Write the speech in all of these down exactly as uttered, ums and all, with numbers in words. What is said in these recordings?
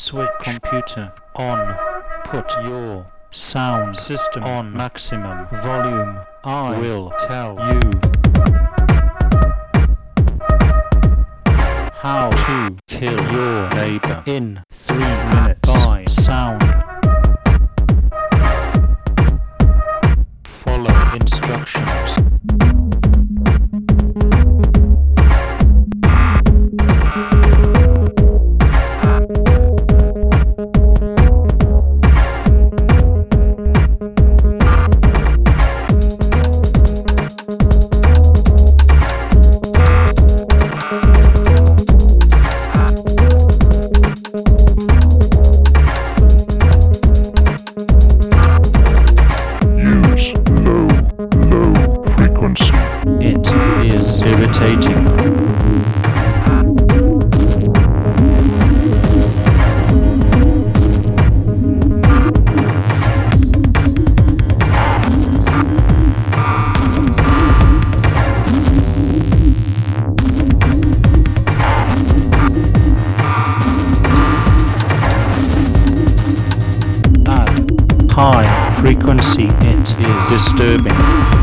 switch computer on. Put your sound system on maximum volume. I will tell you how to kill your neighbor in three minutes by sound. Follow instructions. It is irritating. At high frequency, it is disturbing.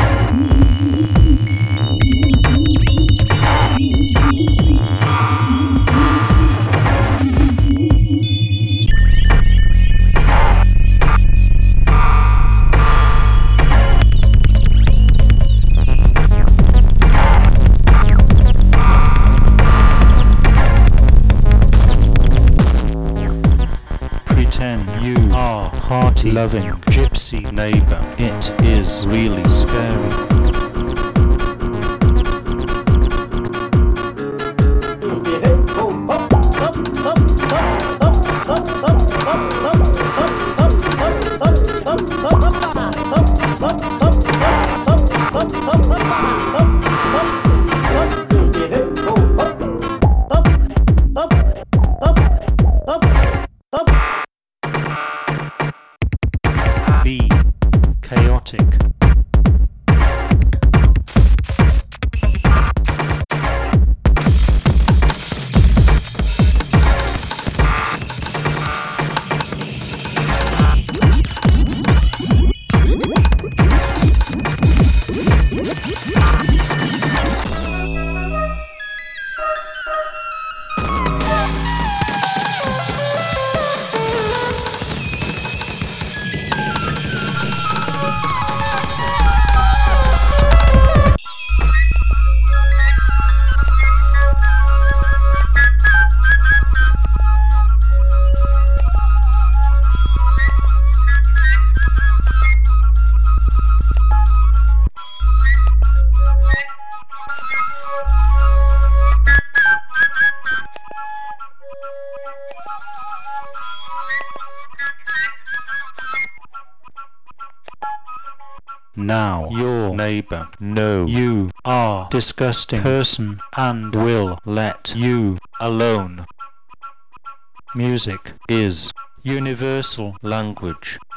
Pretend you are party-loving gypsy neighbor. It is really scary. Be chaotic. Now your neighbor know you are a disgusting person and will let you alone. Music is universal language.